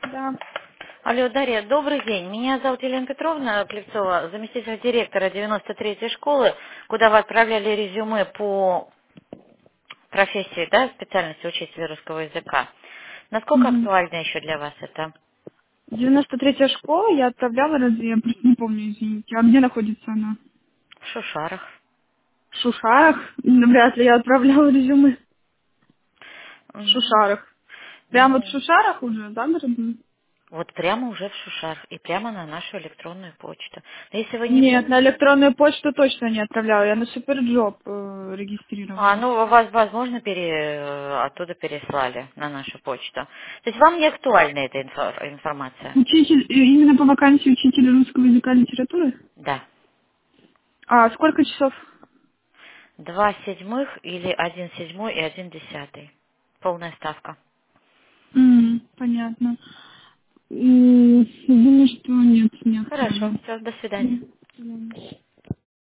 Да. Алло, Дарья, добрый день. Меня зовут Елена Петровна Клевцова, заместитель директора 93-й школы, куда вы отправляли резюме по профессии, да, специальности учителя русского языка. Насколько Угу. актуально еще для вас это? 93-я школа, я отправляла, разве я просто не помню, извините. А где находится она? В Шушарах. В Шушарах? Ну, вряд ли я отправляла резюме. В Мгм. Шушарах. Прямо вот в Ну, Шушарах уже, да, дорогие? вот прямо уже в Шушарах и прямо на нашу электронную почту. Но если вы не Нет, помните... на электронную почту точно не отправляла. Я на Суперджоп регистрировалась. Ну, вас, возможно, оттуда переслали на нашу почту. То есть вам не актуальна эта информация? Учитель, именно по вакансии учителя русского языка и литературы? Да. А сколько часов? 2/7 или 1/7 и 1/10. Полная ставка. Понятно. Думаю, что нет, не Хорошо, актуально. все, до свидания. Мгм.